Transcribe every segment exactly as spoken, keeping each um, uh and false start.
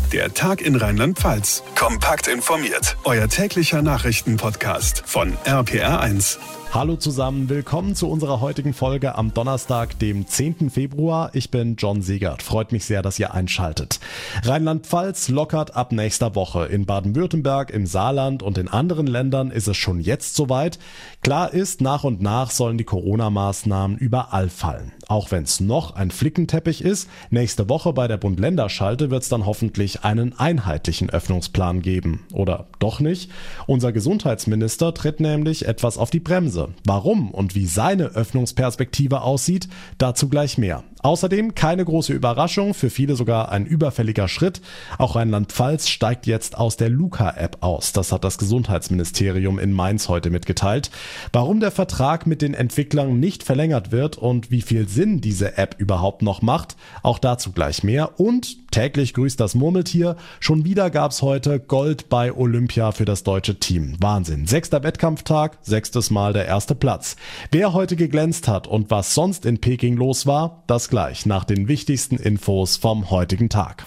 Der Tag in Rheinland-Pfalz. Kompakt informiert. Euer täglicher Nachrichtenpodcast von R P R eins. Hallo zusammen, willkommen zu unserer heutigen Folge am Donnerstag, dem zehnten Februar. Ich bin John Segert. Freut mich sehr, dass ihr einschaltet. Rheinland-Pfalz lockert ab nächster Woche. In Baden-Württemberg, im Saarland und in anderen Ländern ist es schon jetzt soweit. Klar ist, nach und nach sollen die Corona-Maßnahmen überall fallen. Auch wenn es noch ein Flickenteppich ist, nächste Woche bei der Bund-Länder-Schalte wird es dann hoffentlich einen einheitlichen Öffnungsplan geben. Oder doch nicht? Unser Gesundheitsminister tritt nämlich etwas auf die Bremse. Warum und wie seine Öffnungsperspektive aussieht, dazu gleich mehr. Außerdem keine große Überraschung, für viele sogar ein überfälliger Schritt. Auch Rheinland-Pfalz steigt jetzt aus der Luca-App aus. Das hat das Gesundheitsministerium in Mainz heute mitgeteilt. Warum der Vertrag mit den Entwicklern nicht verlängert wird und wie viel Sinn diese App überhaupt noch macht, auch dazu gleich mehr. Und täglich grüßt das Murmeltier. Schon wieder gab's heute Gold bei Olympia für das deutsche Team. Wahnsinn. Sechster Wettkampftag, sechstes Mal der erste Platz. Wer heute geglänzt hat und was sonst in Peking los war, das gleich nach den wichtigsten Infos vom heutigen Tag.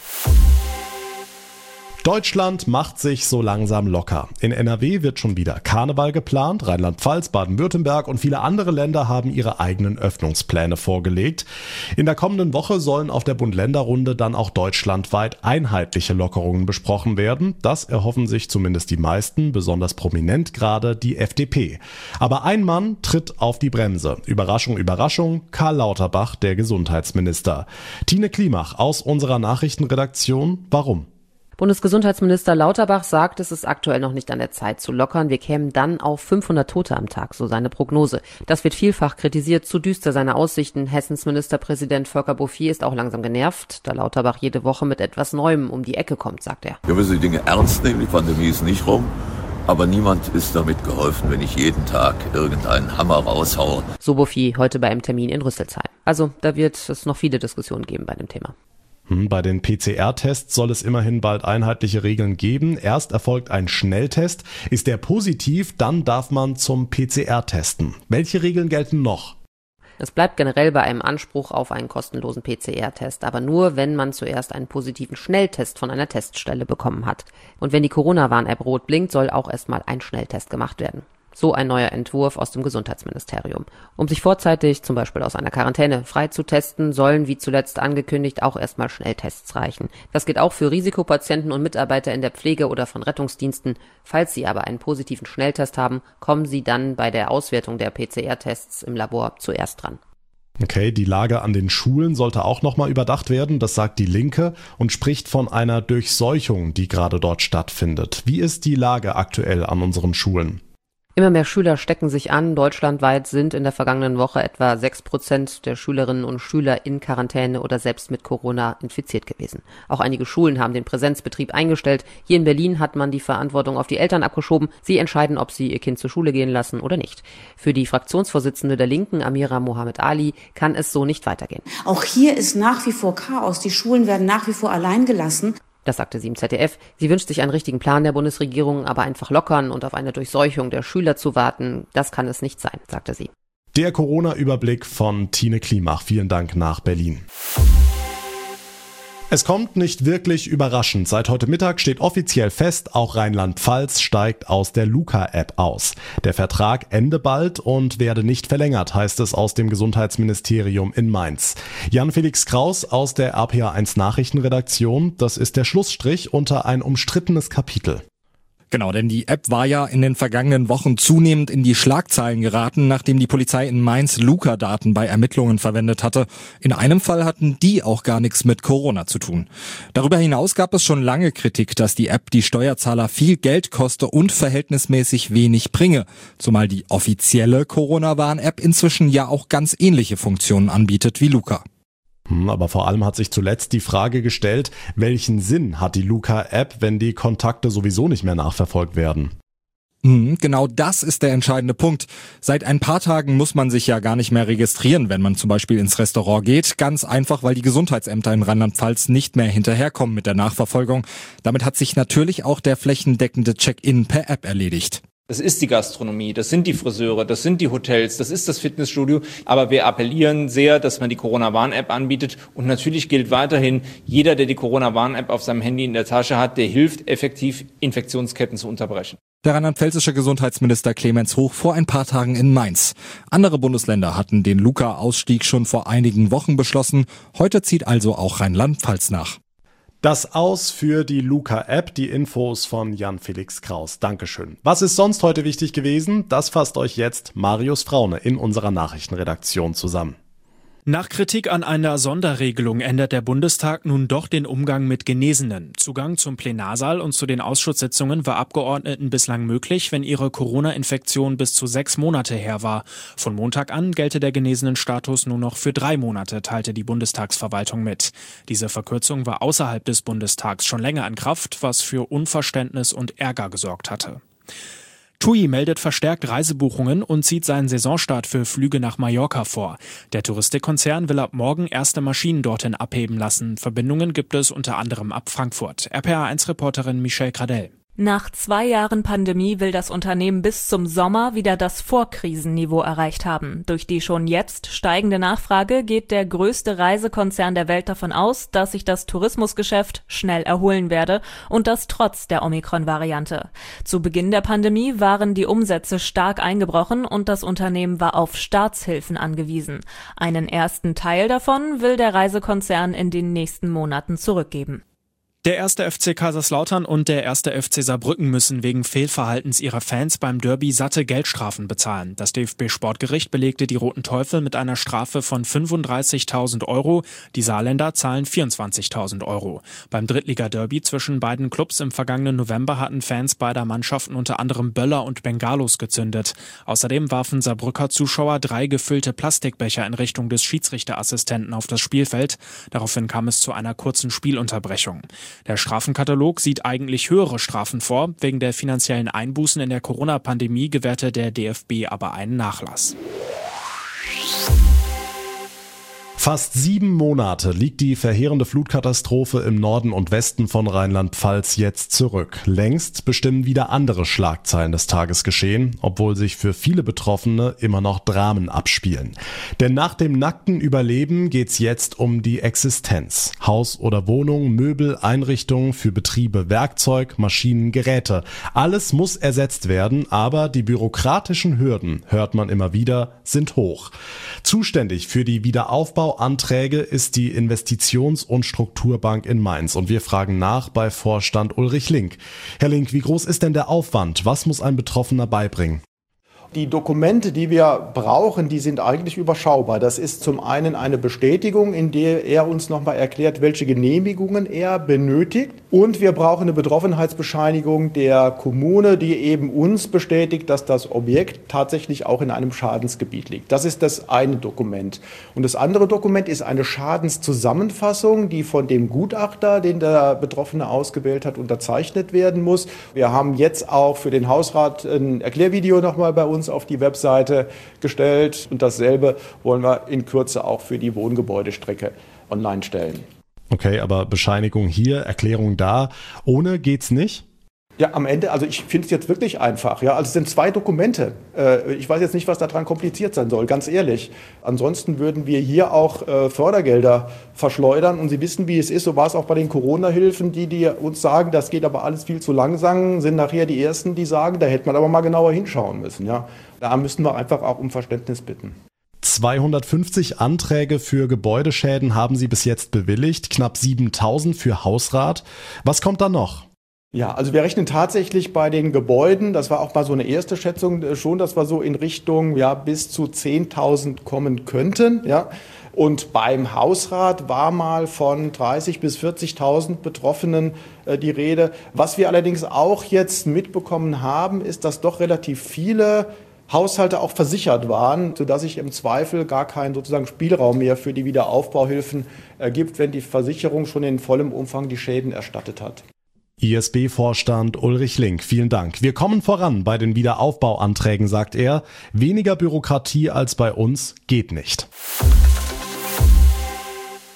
Deutschland macht sich so langsam locker. In N R W wird schon wieder Karneval geplant. Rheinland-Pfalz, Baden-Württemberg und viele andere Länder haben ihre eigenen Öffnungspläne vorgelegt. In der kommenden Woche sollen auf der Bund-Länder-Runde dann auch deutschlandweit einheitliche Lockerungen besprochen werden. Das erhoffen sich zumindest die meisten, besonders prominent gerade die F D P. Aber ein Mann tritt auf die Bremse. Überraschung, Überraschung, Karl Lauterbach, der Gesundheitsminister. Tine Klimach aus unserer Nachrichtenredaktion. Warum? Bundesgesundheitsminister Lauterbach sagt, es ist aktuell noch nicht an der Zeit zu lockern. Wir kämen dann auf fünfhundert Tote am Tag, so seine Prognose. Das wird vielfach kritisiert, zu düster seine Aussichten. Hessens Ministerpräsident Volker Bouffier ist auch langsam genervt, da Lauterbach jede Woche mit etwas Neuem um die Ecke kommt, sagt er. Wir müssen die Dinge ernst nehmen, die Pandemie ist nicht rum. Aber niemand ist damit geholfen, wenn ich jeden Tag irgendeinen Hammer raushaue. So Bouffier heute bei einem Termin in Rüsselsheim. Also da wird es noch viele Diskussionen geben bei dem Thema. Bei den P C R-Tests soll es immerhin bald einheitliche Regeln geben. Erst erfolgt ein Schnelltest. Ist der positiv, dann darf man zum P C R testen. Welche Regeln gelten noch? Es bleibt generell bei einem Anspruch auf einen kostenlosen P C R-Test, aber nur, wenn man zuerst einen positiven Schnelltest von einer Teststelle bekommen hat. Und wenn die Corona-Warn-App rot blinkt, soll auch erstmal ein Schnelltest gemacht werden. So ein neuer Entwurf aus dem Gesundheitsministerium. Um sich vorzeitig, zum Beispiel aus einer Quarantäne, frei zu testen, sollen, wie zuletzt angekündigt, auch erstmal Schnelltests reichen. Das geht auch für Risikopatienten und Mitarbeiter in der Pflege oder von Rettungsdiensten. Falls sie aber einen positiven Schnelltest haben, kommen sie dann bei der Auswertung der P C R-Tests im Labor zuerst dran. Okay, die Lage an den Schulen sollte auch nochmal überdacht werden, das sagt die Linke und spricht von einer Durchseuchung, die gerade dort stattfindet. Wie ist die Lage aktuell an unseren Schulen? Immer mehr Schüler stecken sich an. Deutschlandweit sind in der vergangenen Woche etwa sechs Prozent der Schülerinnen und Schüler in Quarantäne oder selbst mit Corona infiziert gewesen. Auch einige Schulen haben den Präsenzbetrieb eingestellt. Hier in Berlin hat man die Verantwortung auf die Eltern abgeschoben. Sie entscheiden, ob sie ihr Kind zur Schule gehen lassen oder nicht. Für die Fraktionsvorsitzende der Linken, Amira Mohamed Ali, kann es so nicht weitergehen. Auch hier ist nach wie vor Chaos. Die Schulen werden nach wie vor allein gelassen. Das sagte sie im Z D F. Sie wünscht sich einen richtigen Plan der Bundesregierung, aber einfach lockern und auf eine Durchseuchung der Schüler zu warten, das kann es nicht sein, sagte sie. Der Corona-Überblick von Tine Klimach. Vielen Dank nach Berlin. Es kommt nicht wirklich überraschend. Seit heute Mittag steht offiziell fest, auch Rheinland-Pfalz steigt aus der Luca-App aus. Der Vertrag ende bald und werde nicht verlängert, heißt es aus dem Gesundheitsministerium in Mainz. Jan-Felix Kraus aus der R P R eins Nachrichtenredaktion. Das ist der Schlussstrich unter ein umstrittenes Kapitel. Genau, denn die App war ja in den vergangenen Wochen zunehmend in die Schlagzeilen geraten, nachdem die Polizei in Mainz Luca-Daten bei Ermittlungen verwendet hatte. In einem Fall hatten die auch gar nichts mit Corona zu tun. Darüber hinaus gab es schon lange Kritik, dass die App die Steuerzahler viel Geld koste und verhältnismäßig wenig bringe. Zumal die offizielle Corona-Warn-App inzwischen ja auch ganz ähnliche Funktionen anbietet wie Luca. Aber vor allem hat sich zuletzt die Frage gestellt, welchen Sinn hat die Luca-App, wenn die Kontakte sowieso nicht mehr nachverfolgt werden? Genau das ist der entscheidende Punkt. Seit ein paar Tagen muss man sich ja gar nicht mehr registrieren, wenn man zum Beispiel ins Restaurant geht. Ganz einfach, weil die Gesundheitsämter in Rheinland-Pfalz nicht mehr hinterherkommen mit der Nachverfolgung. Damit hat sich natürlich auch der flächendeckende Check-in per App erledigt. Das ist die Gastronomie, das sind die Friseure, das sind die Hotels, das ist das Fitnessstudio. Aber wir appellieren sehr, dass man die Corona-Warn-App anbietet. Und natürlich gilt weiterhin, jeder, der die Corona-Warn-App auf seinem Handy in der Tasche hat, der hilft effektiv, Infektionsketten zu unterbrechen. Der rheinland-pfälzische Gesundheitsminister Clemens Hoch vor ein paar Tagen in Mainz. Andere Bundesländer hatten den Luca-Ausstieg schon vor einigen Wochen beschlossen. Heute zieht also auch Rheinland-Pfalz nach. Das Aus für die Luca-App, die Infos von Jan-Felix Kraus. Dankeschön. Was ist sonst heute wichtig gewesen? Das fasst euch jetzt Marius Fraune in unserer Nachrichtenredaktion zusammen. Nach Kritik an einer Sonderregelung ändert der Bundestag nun doch den Umgang mit Genesenen. Zugang zum Plenarsaal und zu den Ausschusssitzungen war Abgeordneten bislang möglich, wenn ihre Corona-Infektion bis zu sechs Monate her war. Von Montag an gelte der Genesenenstatus nur noch für drei Monate, teilte die Bundestagsverwaltung mit. Diese Verkürzung war außerhalb des Bundestags schon länger in Kraft, was für Unverständnis und Ärger gesorgt hatte. TUI meldet verstärkt Reisebuchungen und zieht seinen Saisonstart für Flüge nach Mallorca vor. Der Touristikkonzern will ab morgen erste Maschinen dorthin abheben lassen. Verbindungen gibt es unter anderem ab Frankfurt. R P R eins Reporterin Michelle Gradell. Nach zwei Jahren Pandemie will das Unternehmen bis zum Sommer wieder das Vorkrisenniveau erreicht haben. Durch die schon jetzt steigende Nachfrage geht der größte Reisekonzern der Welt davon aus, dass sich das Tourismusgeschäft schnell erholen werde und das trotz der Omikron-Variante. Zu Beginn der Pandemie waren die Umsätze stark eingebrochen und das Unternehmen war auf Staatshilfen angewiesen. Einen ersten Teil davon will der Reisekonzern in den nächsten Monaten zurückgeben. Der erste F C Kaiserslautern und der erste F C Saarbrücken müssen wegen Fehlverhaltens ihrer Fans beim Derby satte Geldstrafen bezahlen. Das D F B-Sportgericht belegte die Roten Teufel mit einer Strafe von fünfunddreißigtausend Euro. Die Saarländer zahlen vierundzwanzigtausend Euro. Beim Drittliga-Derby zwischen beiden Clubs im vergangenen November hatten Fans beider Mannschaften unter anderem Böller und Bengalos gezündet. Außerdem warfen Saarbrücker Zuschauer drei gefüllte Plastikbecher in Richtung des Schiedsrichterassistenten auf das Spielfeld. Daraufhin kam es zu einer kurzen Spielunterbrechung. Der Strafenkatalog sieht eigentlich höhere Strafen vor. Wegen der finanziellen Einbußen in der Corona-Pandemie gewährte der D F B aber einen Nachlass. Fast sieben Monate liegt die verheerende Flutkatastrophe im Norden und Westen von Rheinland-Pfalz jetzt zurück. Längst bestimmen wieder andere Schlagzeilen des Tagesgeschehen, obwohl sich für viele Betroffene immer noch Dramen abspielen. Denn nach dem nackten Überleben geht's jetzt um die Existenz. Haus oder Wohnung, Möbel, Einrichtungen für Betriebe, Werkzeug, Maschinen, Geräte. Alles muss ersetzt werden, aber die bürokratischen Hürden, hört man immer wieder, sind hoch. Zuständig für die Wiederaufbau Anträge ist die Investitions- und Strukturbank in Mainz und wir fragen nach bei Vorstand Ulrich Link. Herr Link, wie groß ist denn der Aufwand? Was muss ein Betroffener beibringen? Die Dokumente, die wir brauchen, die sind eigentlich überschaubar. Das ist zum einen eine Bestätigung, in der er uns nochmal erklärt, welche Genehmigungen er benötigt. Und wir brauchen eine Betroffenheitsbescheinigung der Kommune, die eben uns bestätigt, dass das Objekt tatsächlich auch in einem Schadensgebiet liegt. Das ist das eine Dokument. Und das andere Dokument ist eine Schadenszusammenfassung, die von dem Gutachter, den der Betroffene ausgewählt hat, unterzeichnet werden muss. Wir haben jetzt auch für den Hausrat ein Erklärvideo nochmal bei uns auf die Webseite gestellt und dasselbe wollen wir in Kürze auch für die Wohngebäudestrecke online stellen. Okay, aber Bescheinigung hier, Erklärung da, ohne geht's nicht? Ja, am Ende, also ich finde es jetzt wirklich einfach. Ja, also es sind zwei Dokumente. Äh, ich weiß jetzt nicht, was daran kompliziert sein soll, ganz ehrlich. Ansonsten würden wir hier auch äh, Fördergelder verschleudern. Und Sie wissen, wie es ist. So war es auch bei den Corona-Hilfen. Die, die uns sagen, das geht aber alles viel zu langsam, sind nachher die Ersten, die sagen, da hätte man aber mal genauer hinschauen müssen. Ja, da müssen wir einfach auch um Verständnis bitten. zweihundertfünfzig Anträge für Gebäudeschäden haben Sie bis jetzt bewilligt, knapp siebentausend für Hausrat. Was kommt da noch? Ja, also wir rechnen tatsächlich bei den Gebäuden, das war auch mal so eine erste Schätzung, schon, dass wir so in Richtung ja bis zu zehntausend kommen könnten. Ja. Und beim Hausrat war mal von dreißigtausend bis vierzigtausend Betroffenen äh, die Rede. Was wir allerdings auch jetzt mitbekommen haben, ist, dass doch relativ viele Haushalte auch versichert waren, sodass sich im Zweifel gar keinen sozusagen Spielraum mehr für die Wiederaufbauhilfen ergibt, wenn die Versicherung schon in vollem Umfang die Schäden erstattet hat. I S B-Vorstand Ulrich Link, vielen Dank. Wir kommen voran bei den Wiederaufbauanträgen, sagt er. Weniger Bürokratie als bei uns geht nicht.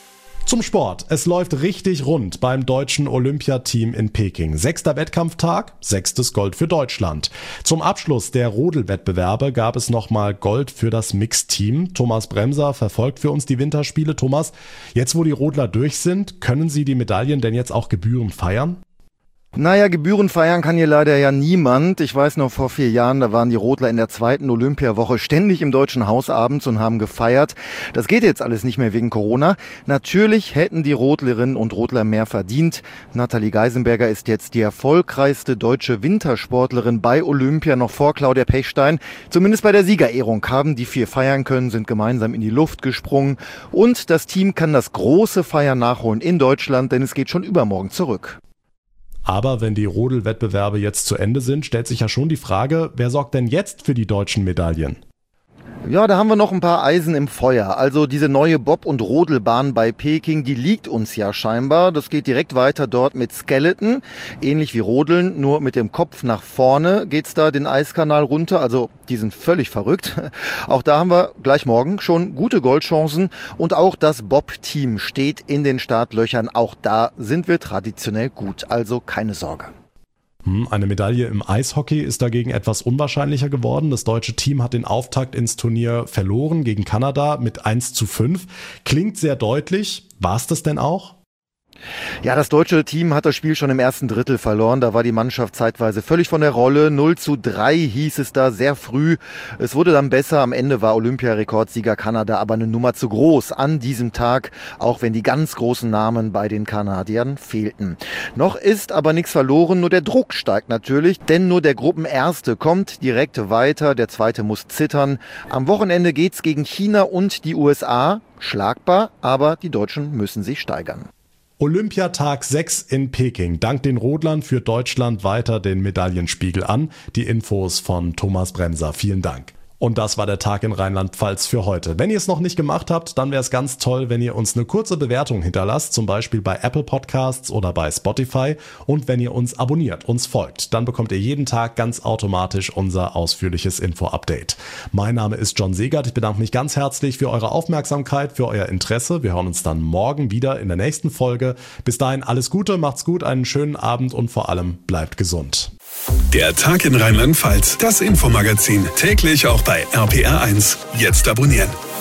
Zum Sport. Es läuft richtig rund beim deutschen Olympiateam in Peking. Sechster Wettkampftag, sechstes Gold für Deutschland. Zum Abschluss der Rodelwettbewerbe gab es nochmal Gold für das Mixteam. Thomas Bremser verfolgt für uns die Winterspiele. Thomas, jetzt wo die Rodler durch sind, können Sie die Medaillen denn jetzt auch gebührend feiern? Naja, Gebühren feiern kann hier leider ja niemand. Ich weiß noch, vor vier Jahren, da waren die Rodler in der zweiten Olympiawoche ständig im Deutschen Haus abends und haben gefeiert. Das geht jetzt alles nicht mehr wegen Corona. Natürlich hätten die Rodlerinnen und Rodler mehr verdient. Nathalie Geisenberger ist jetzt die erfolgreichste deutsche Wintersportlerin bei Olympia, noch vor Claudia Pechstein. Zumindest bei der Siegerehrung haben die vier feiern können, sind gemeinsam in die Luft gesprungen. Und das Team kann das große Feiern nachholen in Deutschland, denn es geht schon übermorgen zurück. Aber wenn die Rodelwettbewerbe jetzt zu Ende sind, stellt sich ja schon die Frage, wer sorgt denn jetzt für die deutschen Medaillen? Ja, da haben wir noch ein paar Eisen im Feuer. Also diese neue Bob- und Rodelbahn bei Peking, die liegt uns ja scheinbar. Das geht direkt weiter dort mit Skeleton, ähnlich wie Rodeln, nur mit dem Kopf nach vorne geht's da den Eiskanal runter. Also die sind völlig verrückt. Auch da haben wir gleich morgen schon gute Goldchancen. Und auch das Bob-Team steht in den Startlöchern. Auch da sind wir traditionell gut, also keine Sorge. Eine Medaille im Eishockey ist dagegen etwas unwahrscheinlicher geworden. Das deutsche Team hat den Auftakt ins Turnier verloren gegen Kanada mit eins zu fünf. Klingt sehr deutlich. War es das denn auch? Ja, das deutsche Team hat das Spiel schon im ersten Drittel verloren. Da war die Mannschaft zeitweise völlig von der Rolle. null zu drei hieß es da sehr früh. Es wurde dann besser. Am Ende war Olympiarekordsieger Kanada aber eine Nummer zu groß an diesem Tag, auch wenn die ganz großen Namen bei den Kanadiern fehlten. Noch ist aber nichts verloren, nur der Druck steigt natürlich, denn nur der Gruppenerste kommt direkt weiter, der Zweite muss zittern. Am Wochenende geht's gegen China und die U S A. Schlagbar, aber die Deutschen müssen sich steigern. Olympiatag sechs in Peking. Dank den Rodlern führt Deutschland weiter den Medaillenspiegel an. Die Infos von Thomas Bremser. Vielen Dank. Und das war der Tag in Rheinland-Pfalz für heute. Wenn ihr es noch nicht gemacht habt, dann wäre es ganz toll, wenn ihr uns eine kurze Bewertung hinterlasst, zum Beispiel bei Apple Podcasts oder bei Spotify. Und wenn ihr uns abonniert, uns folgt, dann bekommt ihr jeden Tag ganz automatisch unser ausführliches Info-Update. Mein Name ist John Segert. Ich bedanke mich ganz herzlich für eure Aufmerksamkeit, für euer Interesse. Wir hören uns dann morgen wieder in der nächsten Folge. Bis dahin alles Gute, macht's gut, einen schönen Abend und vor allem bleibt gesund. Der Tag in Rheinland-Pfalz, das Infomagazin, täglich auch bei R P R eins. Jetzt abonnieren.